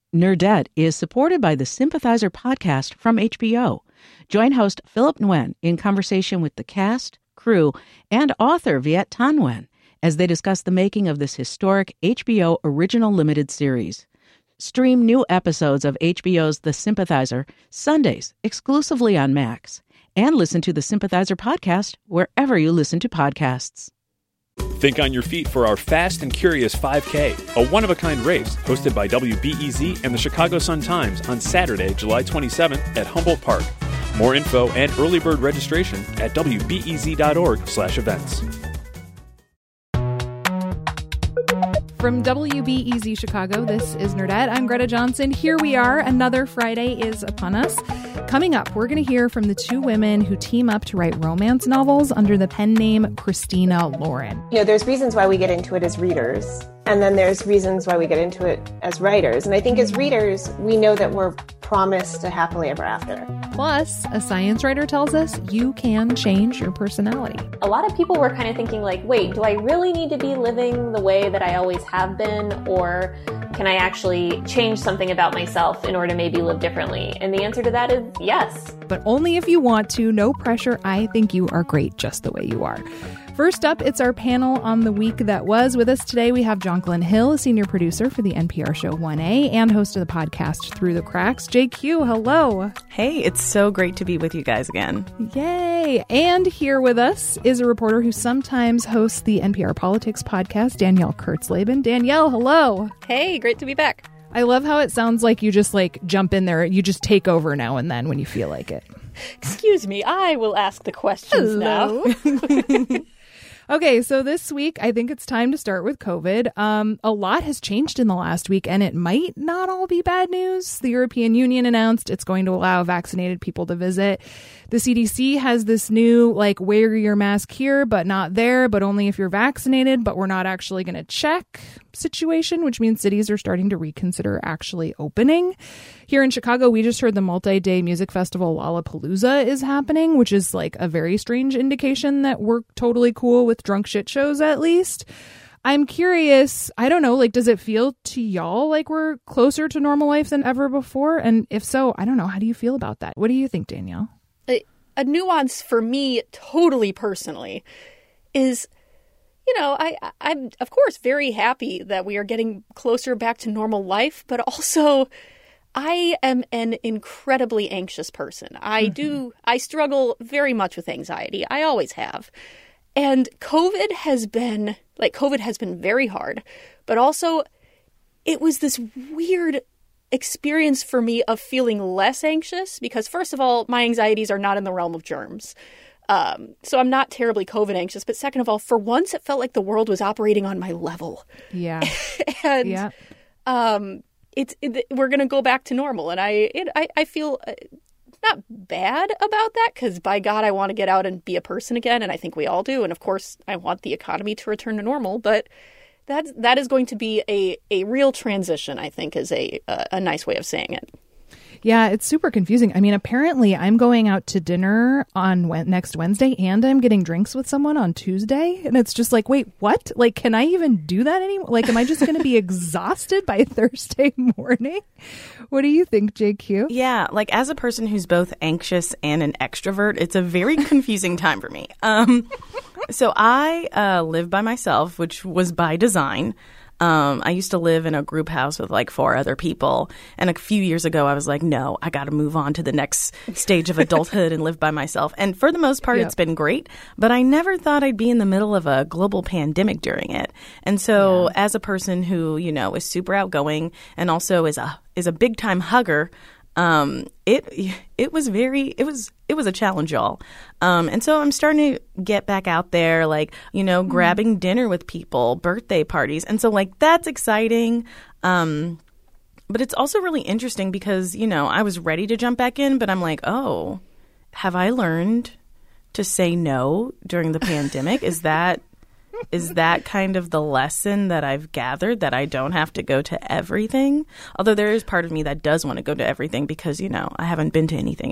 Nerdette is supported by the Sympathizer podcast from HBO. Join host Philip Nguyen in conversation with the cast, crew, and author Viet Thanh Nguyen as they discuss the making of this historic HBO original limited series. Stream new episodes of HBO's The Sympathizer Sundays exclusively on Max, and listen to the Sympathizer podcast wherever you listen to podcasts. Think on your feet for our Fast and Curious 5K, a one-of-a-kind race hosted by WBEZ and the Chicago Sun-Times on Saturday, July 27th at Humboldt Park. More info and early bird registration at wbez.org/events. From WBEZ Chicago, this is Nerdette. I'm Greta Johnson. Here we are. Another Friday is upon us. Coming up, we're going to hear from the two women who team up to write romance novels under the pen name Christina Lauren. You know, there's reasons why we get into it as readers, and then there's reasons why we get into it as writers. And I think as readers, we know that we're promised a happily ever after. Plus, a science writer tells us you can change your personality. A lot of people were kind of thinking like, wait, do I really need to be living the way that I always have been? Or can I actually change something about myself in order to maybe live differently? And the answer to that is yes. But only if you want to. No pressure. I think you are great just the way you are. First up, it's our panel on the week that was. With us today, we have Jonquilyn Hill, a senior producer for the NPR show 1A and host of the podcast Through the Cracks. JQ, hello. Hey, it's so great to be with you guys again. Yay. And here with us is a reporter who sometimes hosts the NPR Politics podcast, Danielle Kurtzleben. Danielle, hello. Hey, great to be back. I love how it sounds like you just jump in there. You just take over now and then when you feel like it. Excuse me, I will ask the questions now. Okay, so this week, I think it's time to start with COVID. A lot has changed in the last week, and it might not all be bad news. The European Union announced it's going to allow vaccinated people to visit. The CDC has this new, wear your mask here, but not there, but only if you're vaccinated, but we're not actually going to check situation, which means cities are starting to reconsider actually opening. Here in Chicago, we just heard the multi-day music festival Lollapalooza is happening, which is a very strange indication that we're totally cool with drunk shit shows, at least. I'm curious, I don't know, does it feel to y'all like we're closer to normal life than ever before? And if so, I don't know, how do you feel about that? What do you think, Danielle? A nuance for me, totally personally, is, I'm of course very happy that we are getting closer back to normal life, but also I am an incredibly anxious person. I struggle very much with anxiety. I always have. And COVID has been very hard, but also it was this weird experience for me of feeling less anxious because, first of all, my anxieties are not in the realm of germs. So I'm not terribly COVID anxious. But second of all, for once, it felt like the world was operating on my level. Yeah. And yeah. We're going to go back to normal. And I feel not bad about that because, by God, I want to get out and be a person again. And I think we all do. And of course, I want the economy to return to normal. But that is going to be a real transition, I think, is a nice way of saying it. Yeah, it's super confusing. I mean, apparently I'm going out to dinner on next Wednesday and I'm getting drinks with someone on Tuesday. And it's just wait, what? Can I even do that anymore? Am I just going to be exhausted by Thursday morning? What do you think, JQ? Yeah, as a person who's both anxious and an extrovert, it's a very confusing time for me. So I live by myself, which was by design. I used to live in a group house with 4 other people. And a few years ago, I was like, no, I got to move on to the next stage of adulthood and live by myself. And for the most part, It's been great. But I never thought I'd be in the middle of a global pandemic during it. And so as a person who, is super outgoing and also is a big time hugger, it was a challenge, y'all. And so I'm starting to get back out there, grabbing dinner with people, birthday parties. And so that's exciting. But it's also really interesting because, I was ready to jump back in, but I'm oh, have I learned to say no during the pandemic? Is that kind of the lesson that I've gathered, that I don't have to go to everything? Although there is part of me that does want to go to everything because, I haven't been to anything in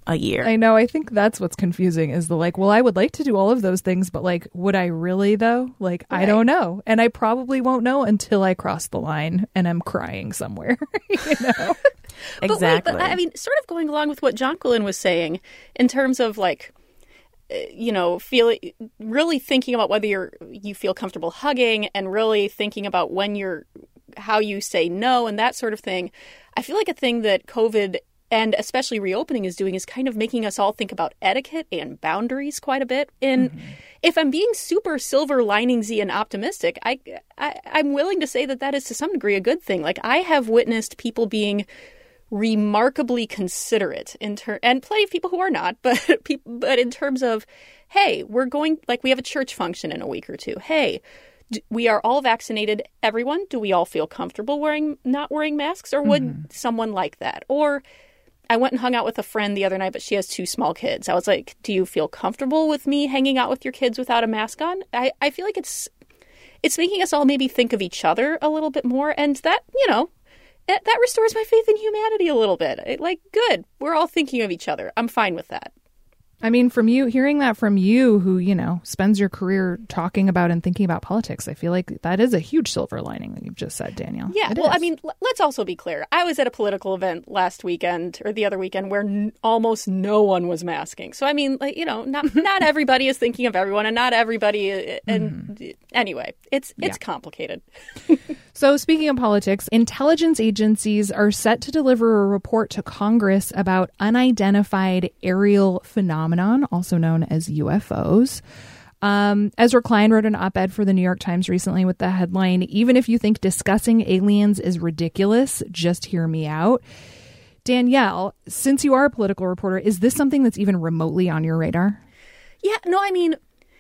a year. I know. I think that's what's confusing is the like, well, I would like to do all of those things, but like, would I really though? Like, I don't know. And I probably won't know until I cross the line and I'm crying somewhere, you know? Exactly. But I mean, sort of going along with what Jonquilyn was saying in terms of like, you know, really thinking about whether you feel comfortable hugging and really thinking about how you say no and that sort of thing. I feel like a thing that COVID and especially reopening is doing is kind of making us all think about etiquette and boundaries quite a bit. And if I'm being super silver liningsy and optimistic, I'm willing to say that is to some degree a good thing. Like I have witnessed people being remarkably considerate and plenty of people who are not, but in terms of, hey, we're going, like we have a church function in a week or two. Hey, we are all vaccinated. Everyone, do we all feel comfortable not wearing masks, or would someone like that? Or I went and hung out with a friend the other night, but she has 2 small kids. I was like, do you feel comfortable with me hanging out with your kids without a mask on? I feel like it's making us all maybe think of each other a little bit more, and that, you know, that restores my faith in humanity a little bit. Like, good. We're all thinking of each other. I'm fine with that. I mean, hearing that from you, who, you know, spends your career talking about and thinking about politics, I feel like that is a huge silver lining that you've just said, Danielle. Yeah. I mean, let's also be clear. I was at a political event last weekend or the other weekend where almost no one was masking. So, I mean, like, you know, not everybody is thinking of everyone, and not everybody. And anyway, it's complicated. So speaking of politics, intelligence agencies are set to deliver a report to Congress about unidentified aerial phenomenon, also known as UFOs. Ezra Klein wrote an op-ed for the New York Times recently with the headline, "Even if you think discussing aliens is ridiculous, just hear me out." Danielle, since you are a political reporter, is this something that's even remotely on your radar? Yeah, no, I mean,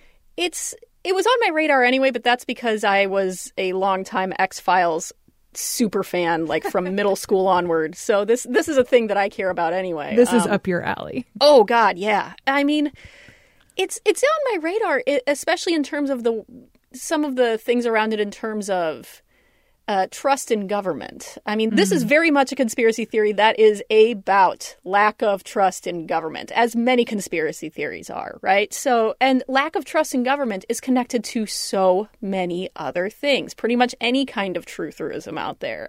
it was on my radar anyway, but that's because I was a longtime X-Files super fan, like from middle school onward. So this is a thing that I care about anyway. This is up your alley. Oh, God, yeah. I mean, it's on my radar, especially in terms of some of the things around it in terms of trust in government. I mean, this is very much a conspiracy theory that is about lack of trust in government, as many conspiracy theories are, right? So, and lack of trust in government is connected to so many other things, pretty much any kind of trutherism out there.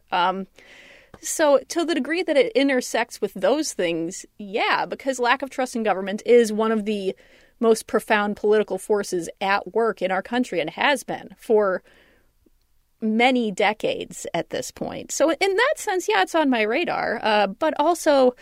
So to the degree that it intersects with those things, yeah, because lack of trust in government is one of the most profound political forces at work in our country, and has been for many decades at this point. So in that sense, yeah, it's on my radar. But also,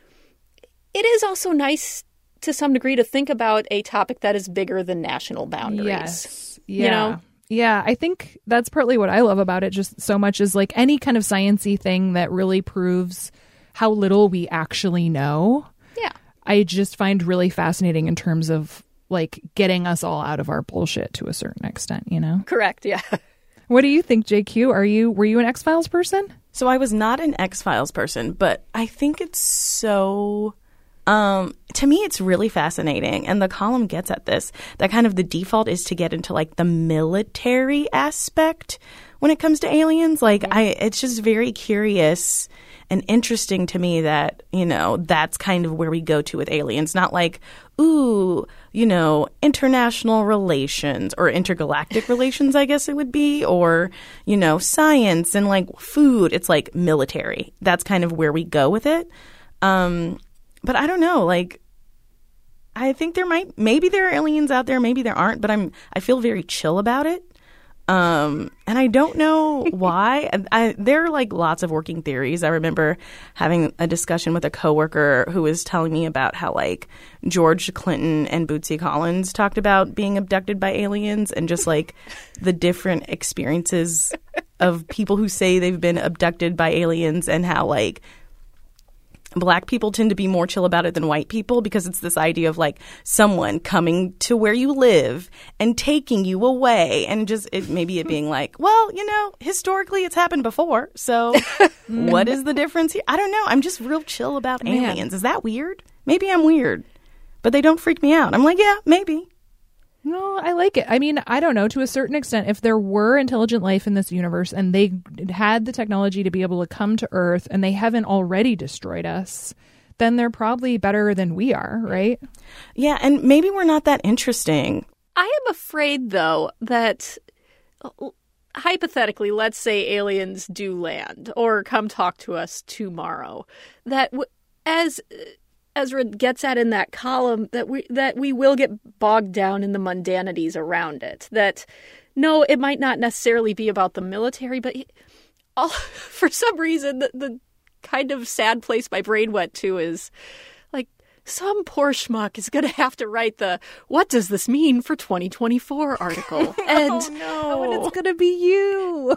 it is also nice to some degree to think about a topic that is bigger than national boundaries. Yes. Yeah. You know? Yeah, I think that's partly what I love about it just so much, is like any kind of sciencey thing that really proves how little we actually know. Yeah. I just find really fascinating in terms of like getting us all out of our bullshit to a certain extent, you know? Correct, yeah. What do you think, JQ? Were you an X-Files person? So I was not an X-Files person, but I think it's so... to me, it's really fascinating. And the column gets at this. That kind of the default is to get into like the military aspect when it comes to aliens. Like it's just very curious and interesting to me that, you know, that's kind of where we go to with aliens. Not like, ooh, you know, international relations or intergalactic relations, I guess it would be, or, you know, science and like food. It's like military. That's kind of where we go with it. But I don't know, like, I think maybe there are aliens out there, maybe there aren't, but I feel very chill about it. And I don't know why. There are like lots of working theories. I remember having a discussion with a coworker who was telling me about how like George Clinton and Bootsy Collins talked about being abducted by aliens, and just like the different experiences of people who say they've been abducted by aliens, and how like Black people tend to be more chill about it than white people, because it's this idea of like someone coming to where you live and taking you away, and just maybe it being like, well, you know, historically it's happened before, so what is the difference here? I don't know. I'm just real chill about aliens. Is that weird? Maybe I'm weird, but they don't freak me out. I'm like, yeah, maybe. No, I like it. I mean, I don't know, to a certain extent, if there were intelligent life in this universe and they had the technology to be able to come to Earth and they haven't already destroyed us, then they're probably better than we are, right? Yeah, and maybe we're not that interesting. I am afraid, though, that hypothetically, let's say aliens do land or come talk to us tomorrow, that as Ezra gets at in that column, that we will get bogged down in the mundanities around it. That, no, it might not necessarily be about the military, but for some reason, the kind of sad place my brain went to is like some poor schmuck is going to have to write the "What does this mean for 2024" article. And oh no, and it's going to be you.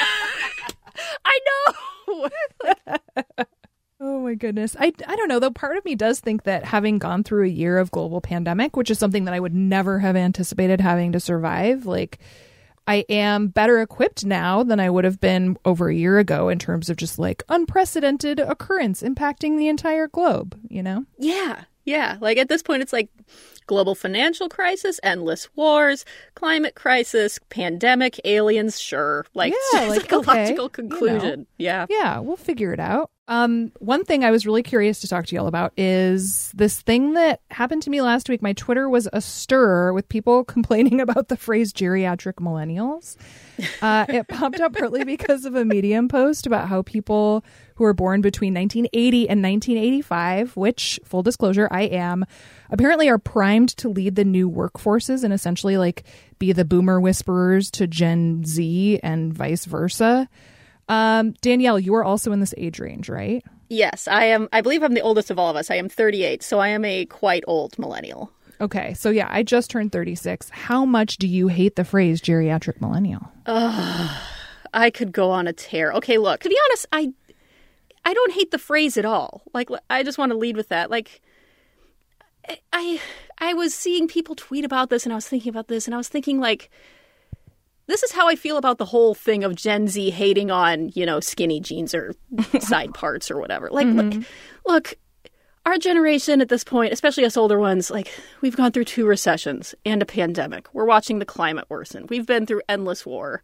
I know. Oh my goodness. I don't know, though. Part of me does think that having gone through a year of global pandemic, which is something that I would never have anticipated having to survive, like, I am better equipped now than I would have been over a year ago in terms of just like unprecedented occurrence impacting the entire globe, you know? Yeah. Yeah. Like at this point, it's like global financial crisis, endless wars, climate crisis, pandemic, aliens. Sure. Like, yeah, like a logical conclusion. Yeah. Yeah. We'll figure it out. One thing I was really curious to talk to y'all about is this thing that happened to me last week. My Twitter was astir with people complaining about the phrase geriatric millennials. It popped up partly because of a Medium post about how people who were born between 1980 and 1985, which, full disclosure, I am, apparently are primed to lead the new workforces and essentially like be the boomer whisperers to Gen Z and vice versa. Danielle, you are also in this age range, right? Yes, I am. I believe I'm the oldest of all of us. I am 38, so I am a quite old millennial. Okay, so yeah, I just turned 36. How much do you hate the phrase geriatric millennial? I could go on a tear. Okay, look, to be honest, I don't hate the phrase at all. Like, I just want to lead with that. Like, I was seeing people tweet about this, and I was thinking about this, and I was thinking, like, this is how I feel about the whole thing of Gen Z hating on, you know, skinny jeans or side parts or whatever. Like, look, our generation at this point, especially us older ones, like, we've gone through 2 recessions and a pandemic. We're watching the climate worsen. We've been through endless war.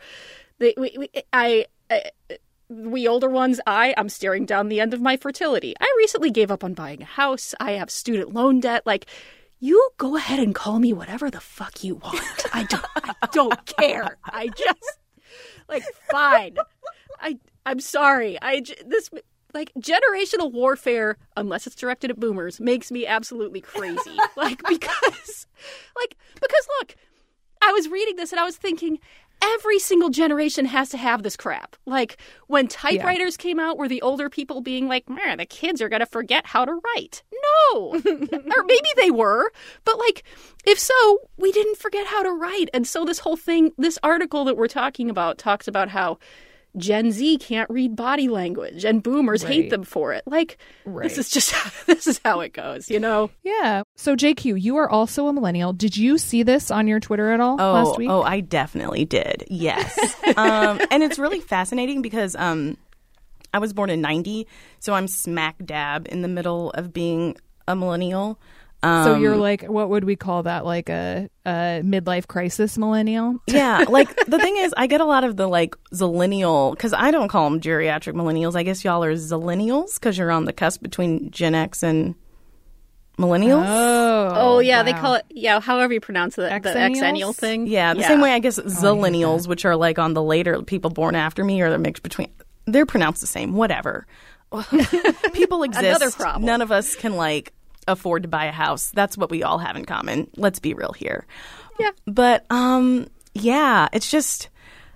We older ones, I'm staring down the end of my fertility. I recently gave up on buying a house. I have student loan debt. Like, you go ahead and call me whatever the fuck you want. I don't care. I just, like, fine. I'm sorry. This, like, generational warfare, unless it's directed at boomers, makes me absolutely crazy. Because look, I was reading this and I was thinking, every single generation has to have this crap. Like, when typewriters came out, were the older people being like, man, the kids are going to forget how to write? No. Or maybe they were. But, like, if so, we didn't forget how to write. And so this whole thing, this article that we're talking about talks about how Gen Z can't read body language and boomers hate them for it. Like, this is how it goes, you know? Yeah. So JQ, you are also a millennial. Did you see this on your Twitter at all last week? Oh, I definitely did. Yes. And it's really fascinating because I was born in 90, so I'm smack dab in the middle of being a millennial. So you're like, what would we call that? Like a midlife crisis millennial? Yeah. Like, the thing is, I get a lot of the, like, zillennial, because I don't call them geriatric millennials. I guess y'all are zillennials because you're on the cusp between Gen X and millennials. Oh yeah. Wow. They call it, however you pronounce it, the Xennial thing. Yeah. The same way, I guess, zillennials, which are, like, on the later people born after me, or they're mixed between. They're pronounced the same. Whatever. People exist. Another problem. None of us can, like, afford to buy a house. That's what we all have in common. Let's be real here. Yeah. But yeah, it's just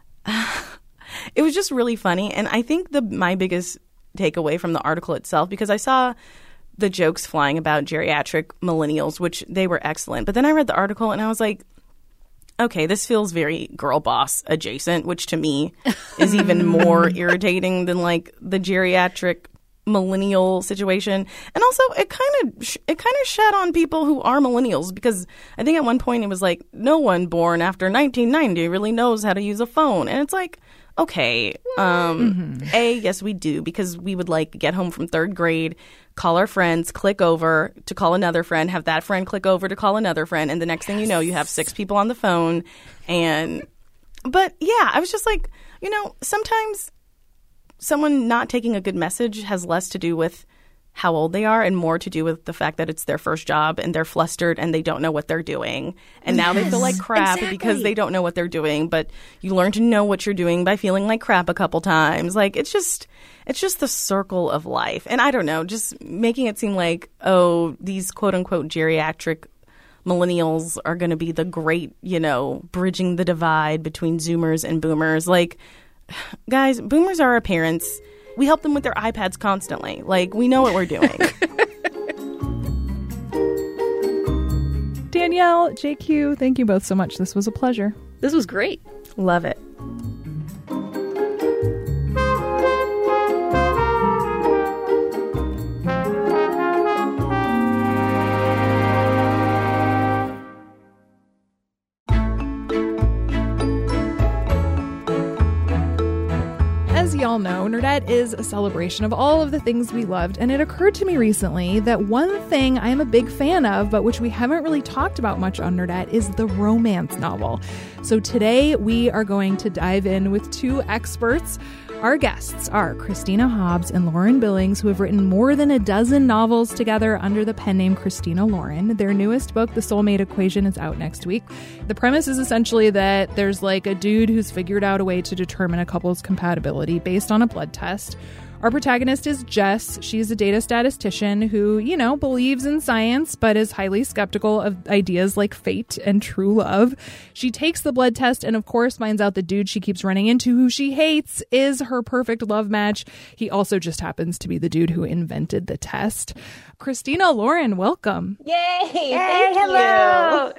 it was just really funny. And I think my biggest takeaway from the article itself, because I saw the jokes flying about geriatric millennials, which they were excellent. But then I read the article and I was like, okay, this feels very girl boss adjacent, which to me is even more irritating than, like, the geriatric millennial situation. And also it kind of shed on people who are millennials, because I think at one point it was like, no one born after 1990 really knows how to use a phone. And it's like, okay, yes, we do, because we would, like, get home from 3rd grade, call our friends, click over to call another friend, have that friend click over to call another friend, and the next thing you know, you have 6 people on the phone. But yeah, I was just like, you know, sometimes someone not taking a good message has less to do with how old they are and more to do with the fact that it's their first job and they're flustered and they don't know what they're doing. And now they feel like crap because they don't know what they're doing. But you learn to know what you're doing by feeling like crap a couple times. Like, it's just the circle of life. And I don't know, just making it seem like, oh, these quote unquote geriatric millennials are going to be the great, bridging the divide between Zoomers and Boomers. Like, guys, Boomers are our parents. We help them with their iPads constantly. Like, we know what we're doing. Danielle, JQ, thank you both so much. This was a pleasure. This was great. Love it. As y'all know, Nerdette is a celebration of all of the things we loved, and it occurred to me recently that one thing I am a big fan of, but which we haven't really talked about much on Nerdette, is the romance novel. So today we are going to dive in with two experts. Our guests are Christina Hobbs and Lauren Billings, who have written more than a dozen novels together under the pen name Christina Lauren. Their newest book, The Soulmate Equation, is out next week. The premise is essentially that there's like a dude who's figured out a way to determine a couple's compatibility based on a blood test. Our protagonist is Jess. She's a data statistician who, believes in science, but is highly skeptical of ideas like fate and true love. She takes the blood test and, of course, finds out the dude she keeps running into, who she hates, is her perfect love match. He also just happens to be the dude who invented the test. Christina Lauren, welcome. Yay! Hello!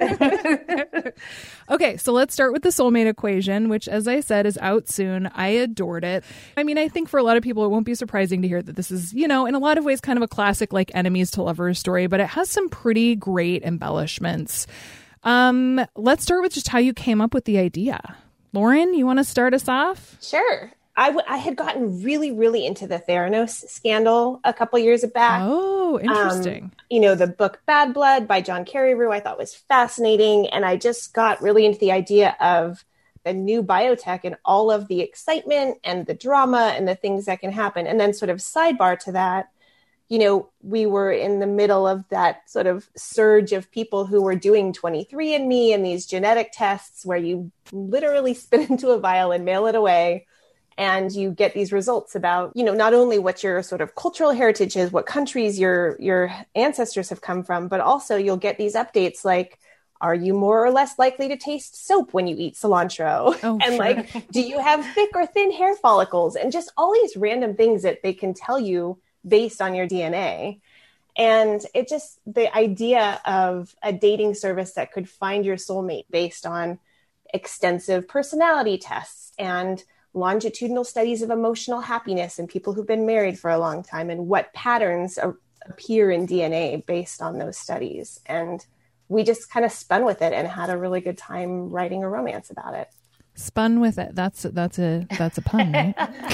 Okay, so let's start with The Soulmate Equation, which, as I said, is out soon. I adored it. I mean, I think for a lot of people, it won't be surprising to hear that this is, in a lot of ways, kind of a classic, like, enemies to lovers story, but it has some pretty great embellishments. Let's start with just how you came up with the idea. Lauren, you want to start us off? Sure. I had gotten really, really into the Theranos scandal a couple years back. Oh, interesting. The book Bad Blood by John Carreyrou I thought was fascinating. And I just got really into the idea of the new biotech and all of the excitement and the drama and the things that can happen. And then sort of sidebar to that, we were in the middle of that sort of surge of people who were doing 23andMe and these genetic tests where you literally spit into a vial and mail it away. And you get these results about, not only what your sort of cultural heritage is, what countries your ancestors have come from, but also you'll get these updates like, are you more or less likely to taste soap when you eat cilantro? Oh, and sure. like, do you have thick or thin hair follicles? And just all these random things that they can tell you based on your DNA. And it just, the idea of a dating service that could find your soulmate based on extensive personality tests and longitudinal studies of emotional happiness in people who've been married for a long time and what patterns appear in DNA based on those studies. And we just kind of spun with it and had a really good time writing a romance about it. Spun with it. That's a pun, right?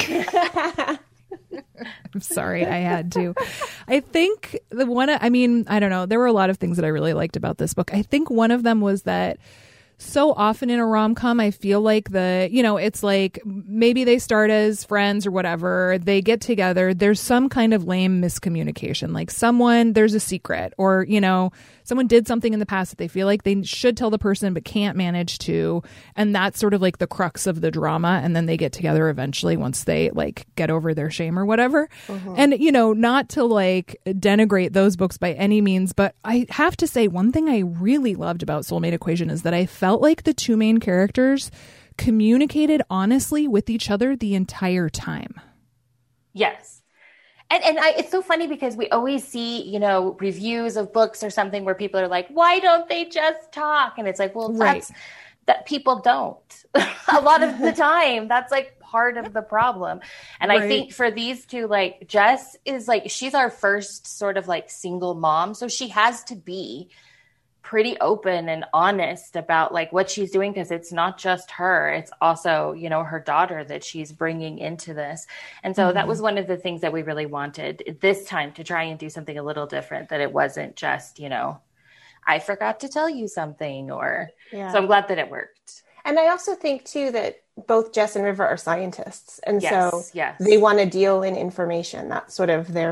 I'm sorry, I had to. I think I don't know. There were a lot of things that I really liked about this book. I think one of them was that so often in a rom-com, I feel like it's like maybe they start as friends or whatever. They get together. There's some kind of lame miscommunication. Like there's a secret or, someone did something in the past that they feel like they should tell the person but can't manage to. And that's sort of like the crux of the drama. And then they get together eventually once they like get over their shame or whatever. Mm-hmm. And, not to like denigrate those books by any means, but I have to say one thing I really loved about Soulmate Equation is that I felt like the two main characters communicated honestly with each other the entire time. Yes. And it's so funny because we always see, reviews of books or something where people are like, why don't they just talk? And it's like, well, that's that people don't. A lot of the time, that's like part of the problem. And I think for these two, like Jess is like, she's our first sort of like single mom. So she has to be pretty open and honest about like what she's doing, because it's not just her, it's also, her daughter that she's bringing into this. And so that was one of the things that we really wanted this time, to try and do something a little different, that it wasn't just, I forgot to tell you something, or so I'm glad that it worked. And I also think too that both Jess and River are scientists, and so they want to deal in information. That's sort of their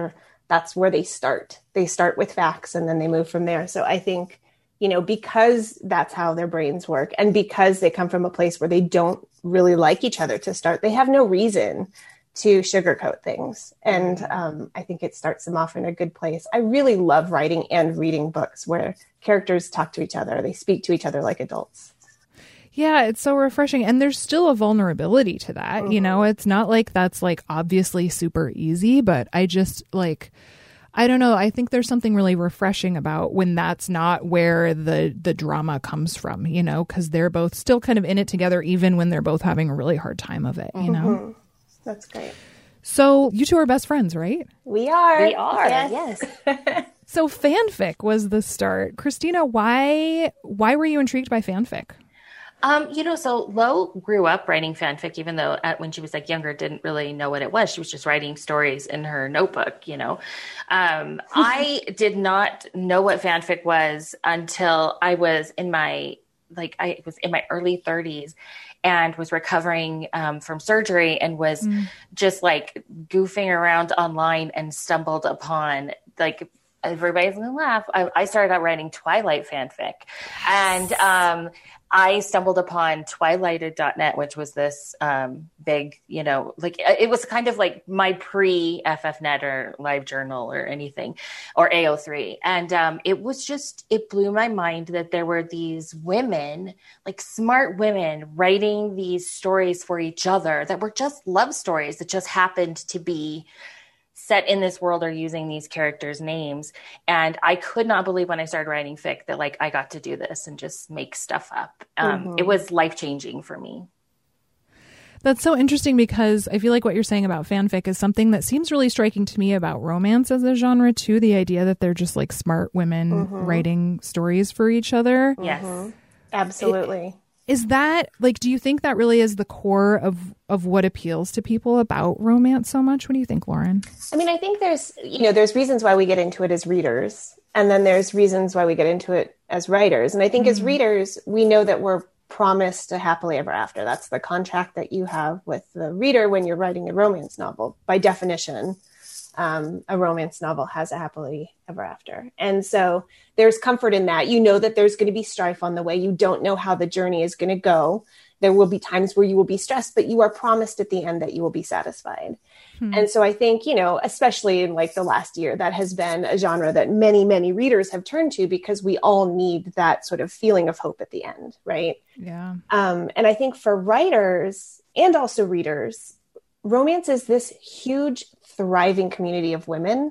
that's where they start. They start with facts and then they move from there. So I think, because that's how their brains work, and because they come from a place where they don't really like each other to start, they have no reason to sugarcoat things. And I think it starts them off in a good place. I really love writing and reading books where characters talk to each other. They speak to each other like adults. Yeah, it's so refreshing. And there's still a vulnerability to that. It's not like that's like obviously super easy, but I just I don't know. I think there's something really refreshing about when that's not where the drama comes from, because they're both still kind of in it together, even when they're both having a really hard time of it, That's great. So you two are best friends, right? We are. We are. Yes. So fanfic was the start. Christina, why were you intrigued by fanfic? So Lo grew up writing fanfic, even though when she was younger, didn't really know what it was. She was just writing stories in her notebook, I did not know what fanfic was until I was in my early 30s and was recovering from surgery and was just goofing around online and stumbled upon everybody's gonna laugh. I started out writing Twilight fanfic, and I stumbled upon twilighted.net, which was this big, it was kind of like my pre-FFnet or LiveJournal or anything, or AO3. And it blew my mind that there were these women, smart women, writing these stories for each other that were just love stories that just happened to be set in this world or using these characters' names. And I could not believe when I started writing fic that I got to do this and just make stuff up. It was life-changing for me. That's so interesting, because I feel like what you're saying about fanfic is something that seems really striking to me about romance as a genre too. The idea that they're just smart women writing stories for each other. Yes, absolutely. Is that do you think that really is the core of what appeals to people about romance so much? What do you think, Lauren? I mean, I think there's reasons why we get into it as readers, and then there's reasons why we get into it as writers. And I think as readers, we know that we're promised a happily ever after. That's the contract that you have with the reader when you're writing a romance novel. By definition, a romance novel has a happily ever after. And so there's comfort in that. You know that there's going to be strife on the way. You don't know how the journey is going to go. There will be times where you will be stressed, but you are promised at the end that you will be satisfied. And so I think, especially in the last year, that has been a genre that many, many readers have turned to, because we all need that sort of feeling of hope at the end. Right. Yeah. And I think for writers and also readers, romance is this huge, thriving community of women.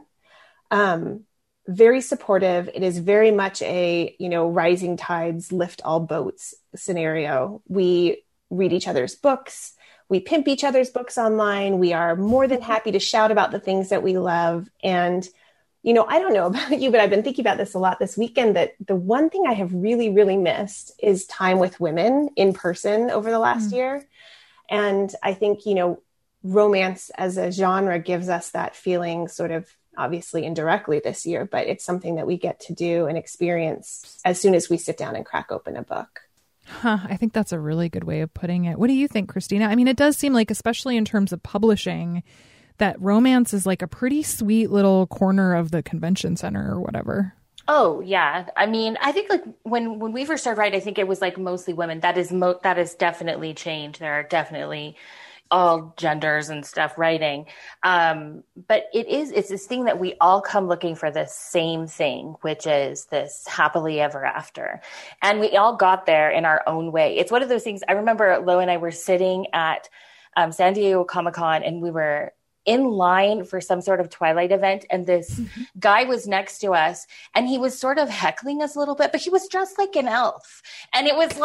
Very supportive. It is very much a, rising tides lift all boats scenario. We read each other's books. We pimp each other's books online. We are more than happy to shout about the things that we love. And, I don't know about you, but I've been thinking about this a lot this weekend, that the one thing I have really, really missed is time with women in person over the last year. And I think, romance as a genre gives us that feeling, sort of obviously indirectly this year, but it's something that we get to do and experience as soon as we sit down and crack open a book. I think that's a really good way of putting it. What do you think, Christina? I mean, it does seem like, especially in terms of publishing, that romance is a pretty sweet little corner of the convention center or whatever. Oh, yeah. I mean, I think when we first started writing, I think it was mostly women. That is definitely changed. There are definitely all genders and stuff writing. But it's this thing that we all come looking for the same thing, which is this happily ever after. And we all got there in our own way. It's one of those things. I remember Lo and I were sitting at San Diego Comic-Con, and we were in line for some sort of Twilight event, and this guy was next to us, and he was sort of heckling us a little bit, but he was dressed like an elf. And it was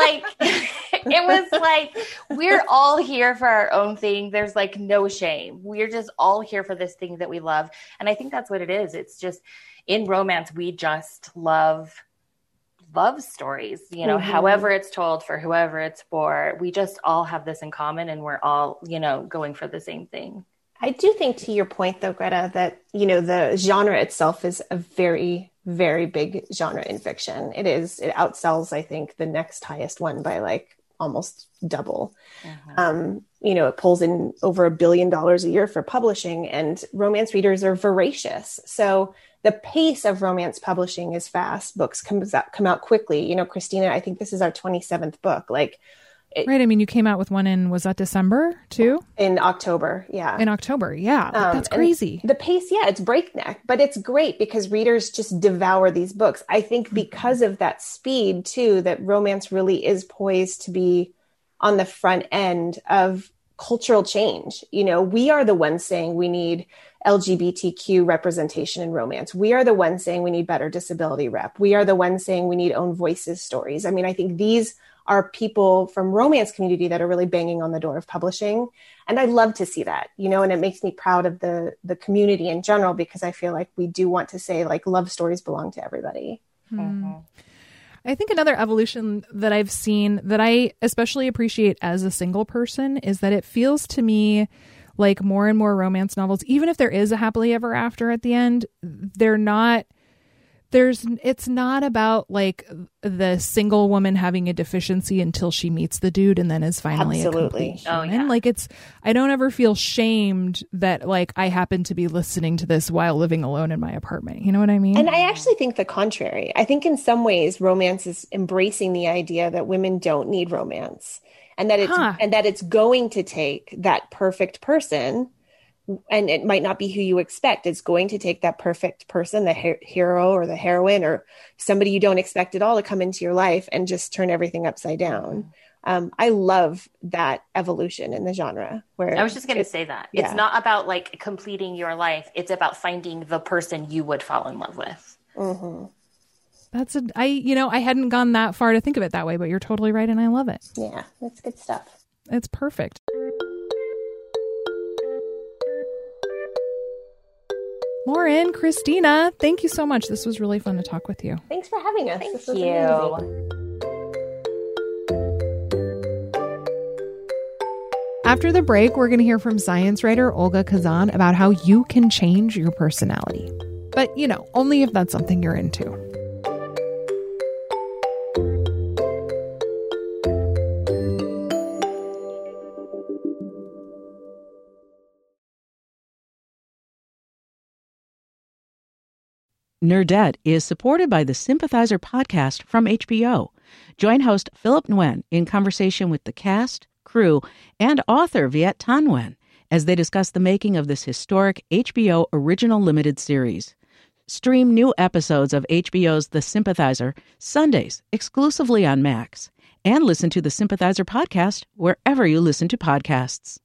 we're all here for our own thing. There's no shame. We're just all here for this thing that we love. And I think that's what it is. It's just, in romance, we just love stories, however it's told, for whoever it's for. We just all have this in common, and we're all, going for the same thing. I do think, to your point, though, Greta, that, the genre itself is a very, very big genre in fiction. It outsells, I think, the next highest one by almost double. It pulls in over $1 billion a year for publishing, and romance readers are voracious. So the pace of romance publishing is fast. Books come out quickly. Christina, I think this is our 27th book. Right. I mean, you came out with one was that December too? In October. Yeah. In October. Yeah. That's crazy. The pace, it's breakneck, but it's great because readers just devour these books. I think because of that speed too, that romance really is poised to be on the front end of cultural change. We are the ones saying we need LGBTQ representation in romance. We are the ones saying we need better disability rep. We are the ones saying we need own voices stories. I mean, I think these are people from romance community that are really banging on the door of publishing. And I love to see that, and it makes me proud of the community in general, because I feel like we do want to say love stories belong to everybody. I think another evolution that I've seen that I especially appreciate as a single person is that it feels to me like more and more romance novels, even if there is a happily ever after at the end, it's not about the single woman having a deficiency until she meets the dude and then is finally a complete human. I don't ever feel shamed that I happen to be listening to this while living alone in my apartment. You know what I mean? And I actually think the contrary. I think in some ways romance is embracing the idea that women don't need romance, and that it's going to take that perfect person. And it might not be who you expect. It's going to take that perfect person, the hero or the heroine or somebody you don't expect at all, to come into your life and just turn everything upside down. I love that evolution in the genre. Where I was just going to say that. It's not about completing your life. It's about finding the person you would fall in love with. Mm-hmm. I hadn't gone that far to think of it that way, but you're totally right. And I love it. Yeah, that's good stuff. It's perfect. Lauren, Christina, thank you so much. This was really fun to talk with you. Thanks for having us. Thank you. After the break, we're going to hear from science writer Olga Khazan about how you can change your personality. But, only if that's something you're into. Nerdette is supported by the Sympathizer podcast from HBO. Join host Philip Nguyen in conversation with the cast, crew, and author Viet Thanh Nguyen as they discuss the making of this historic HBO original limited series. Stream new episodes of HBO's The Sympathizer Sundays exclusively on Max, and listen to the Sympathizer podcast wherever you listen to podcasts.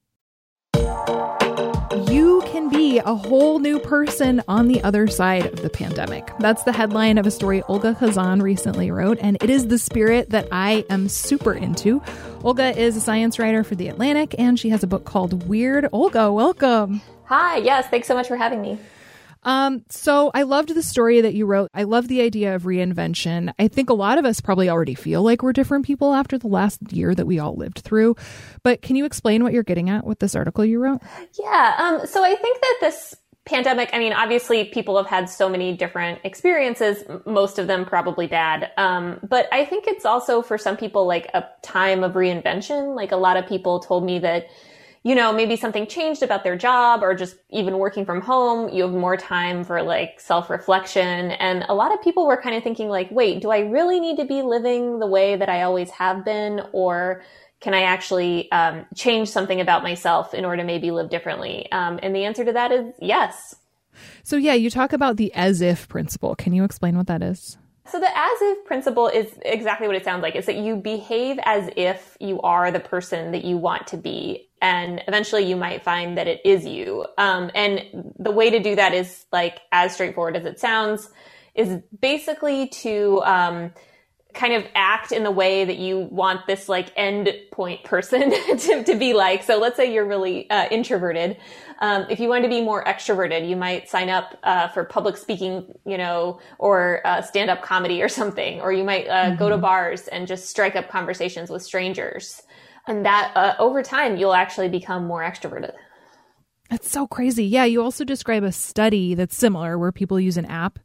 You can be a whole new person on the other side of the pandemic. That's the headline of a story Olga Khazan recently wrote, and it is the spirit that I am super into. Olga is a science writer for The Atlantic, and she has a book called Weird. Olga, welcome. Hi, yes, thanks so much for having me. So I loved the story that you wrote. I love the idea of reinvention. I think a lot of us probably already feel like we're different people after the last year that we all lived through. But can you explain what you're getting at with this article you wrote? Yeah. So I think that this pandemic, obviously people have had so many different experiences, most of them probably bad. But I think it's also for some people a time of reinvention. A lot of people told me that, maybe something changed about their job or just even working from home. You have more time for self-reflection. And a lot of people were kind of thinking wait, do I really need to be living the way that I always have been? Or can I actually change something about myself in order to maybe live differently? And the answer to that is yes. So yeah, you talk about the as if principle. Can you explain what that is? So the as if principle is exactly what it sounds like. It's that you behave as if you are the person that you want to be. And eventually you might find that it is you. And the way to do that is as straightforward as it sounds, is basically to kind of act in the way that you want this end point person to be like. So let's say you're really introverted. If you want to be more extroverted, you might sign up for public speaking, or stand-up comedy or something, or you might go to bars and just strike up conversations with strangers. And that over time, you'll actually become more extroverted. That's so crazy. Yeah. You also describe a study that's similar where people use an app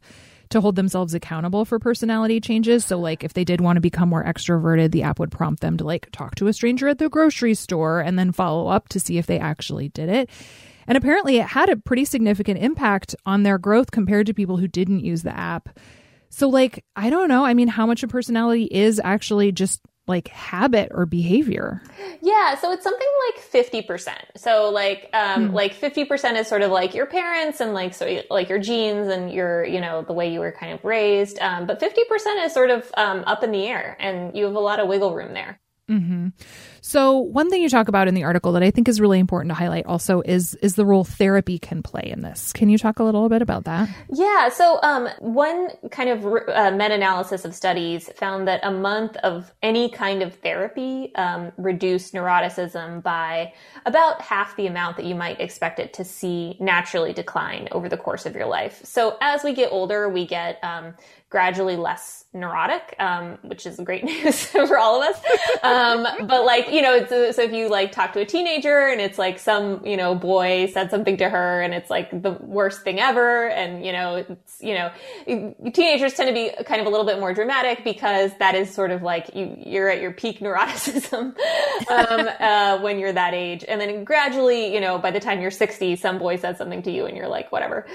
to hold themselves accountable for personality changes. So like if they did want to become more extroverted, the app would prompt them to like talk to a stranger at the grocery store and then follow up to see if they actually did it. And apparently it had a pretty significant impact on their growth compared to people who didn't use the app. So like, I don't know. I mean, how much of personality is actually just like habit or behavior? Yeah, so it's something like 50%. So like 50% is sort of like your parents and like so like your genes and your, you know, the way you were kind of raised. But 50% is sort of up in the air, and you have a lot of wiggle room there. Mm-hmm. So one thing you talk about in the article that I think is really important to highlight also is the role therapy can play in this. Can you talk a little bit about that? Yeah. So one kind of meta-analysis of studies found that a month of any kind of therapy reduced neuroticism by about half the amount that you might expect it to see naturally decline over the course of your life. So as we get older, we get gradually less neurotic, which is great news for all of us. But like, you know, so if you like talk to a teenager and it's like some, you know, boy said something to her and it's like the worst thing ever. And, you know, it's, you know, teenagers tend to be kind of a little bit more dramatic because that is sort of like you're at your peak neuroticism, when you're that age. And then gradually, you know, by the time you're 60, some boy says something to you and you're like, whatever.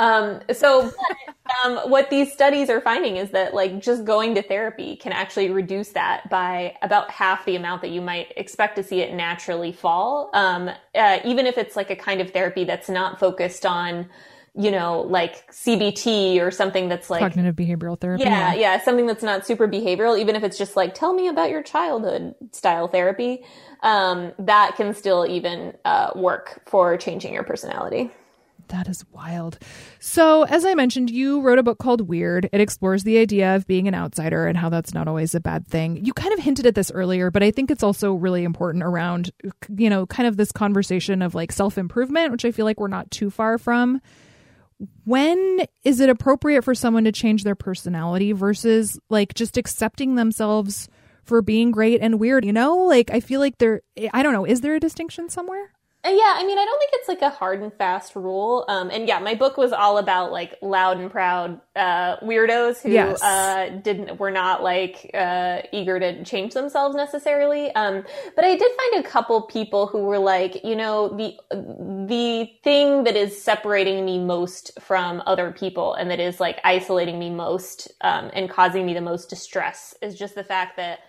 What these studies are finding is that like just going to therapy can actually reduce that by about half the amount that you might expect to see it naturally fall. Even if it's like a kind of therapy that's not focused on, you know, like CBT or something that's like cognitive behavioral therapy. Yeah. Something that's not super behavioral, even if it's just like, tell me about your childhood style therapy, that can still even work for changing your personality. That is wild. So, as I mentioned, you wrote a book called Weird. It explores the idea of being an outsider and how that's not always a bad thing. You kind of hinted at this earlier, but I think it's also really important around, you know, kind of this conversation of like self-improvement, which I feel like we're not too far from. When is it appropriate for someone to change their personality versus like just accepting themselves for being great and weird? You know, like I feel like I don't know, is there a distinction somewhere? Yeah, I mean, I don't think it's like a hard and fast rule. And yeah, my book was all about like loud and proud weirdos who were not like eager to change themselves necessarily. But I did find a couple people who were like, you know, the thing that is separating me most from other people and that is like isolating me most and causing me the most distress is just the fact that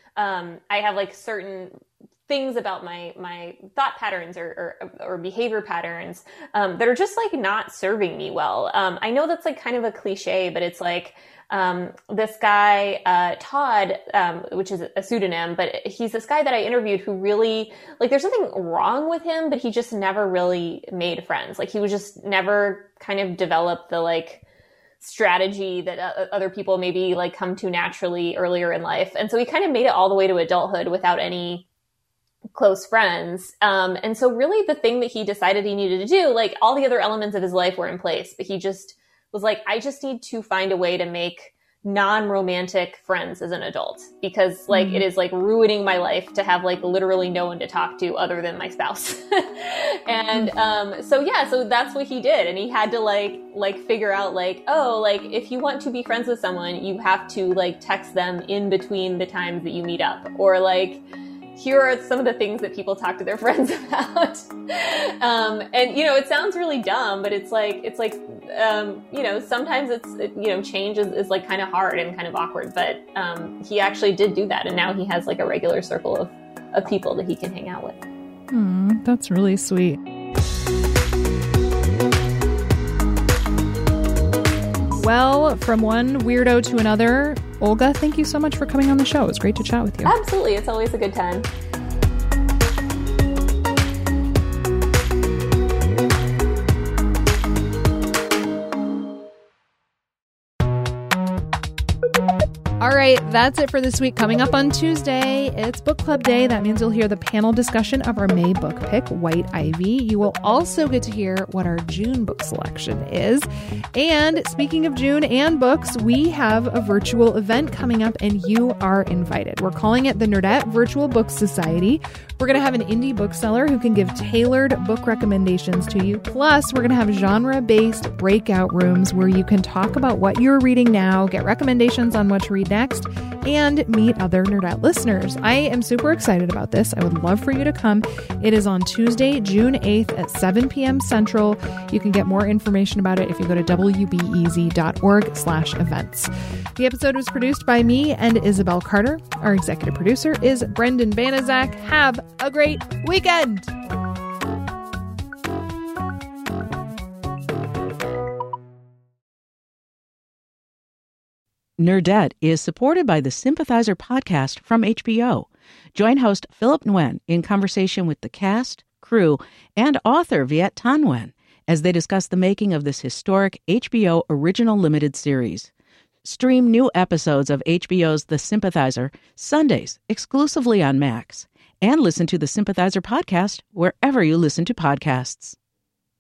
I have like certain things about my thought patterns or behavior patterns that are just like not serving me well. I know that's like kind of a cliche, but it's like this guy, Todd, which is a pseudonym, but he's this guy that I interviewed who really, like, there's something wrong with him, but he just never really made friends. Like, he was just never kind of developed the, like, strategy that other people maybe, like, come to naturally earlier in life. And so he kind of made it all the way to adulthood without any close friends. And so really the thing that he decided he needed to do, like, all the other elements of his life were in place, but he just was like, I just need to find a way to make non-romantic friends as an adult, because like it is like ruining my life to have like literally no one to talk to other than my spouse. And so that's what he did. And he had to like figure out like, oh, like if you want to be friends with someone, you have to like text them in between the times that you meet up, or like, here are some of the things that people talk to their friends about. And, you know, it sounds really dumb, but it's like, you know, sometimes change is like kind of hard and kind of awkward, but he actually did do that. And now he has like a regular circle of people that he can hang out with. That's really sweet. Well, from one weirdo to another, Olga, thank you so much for coming on the show. It was great to chat with you. Absolutely. It's always a good time. All right, that's it for this week. Coming up on Tuesday, it's Book Club Day. That means you'll hear the panel discussion of our May book pick, White Ivy. You will also get to hear what our June book selection is. And speaking of June and books, we have a virtual event coming up and you are invited. We're calling it the Nerdette Virtual Book Society. We're going to have an indie bookseller who can give tailored book recommendations to you. Plus, we're going to have genre-based breakout rooms where you can talk about what you're reading now, get recommendations on what to read next, and meet other Nerdette listeners. I am super excited about this. I would love for you to come. It is on Tuesday, June 8th at 7 p.m. Central. You can get more information about it if you go to wbez.org/events. The episode was produced by me and Isabel Carter. Our executive producer is Brendan Banaszak. Have a great weekend! Nerdette is supported by the Sympathizer podcast from HBO. Join host Philip Nguyen in conversation with the cast, crew, and author Viet Thanh Nguyen as they discuss the making of this historic HBO original limited series. Stream new episodes of HBO's The Sympathizer Sundays exclusively on Max, and listen to the Sympathizer podcast wherever you listen to podcasts.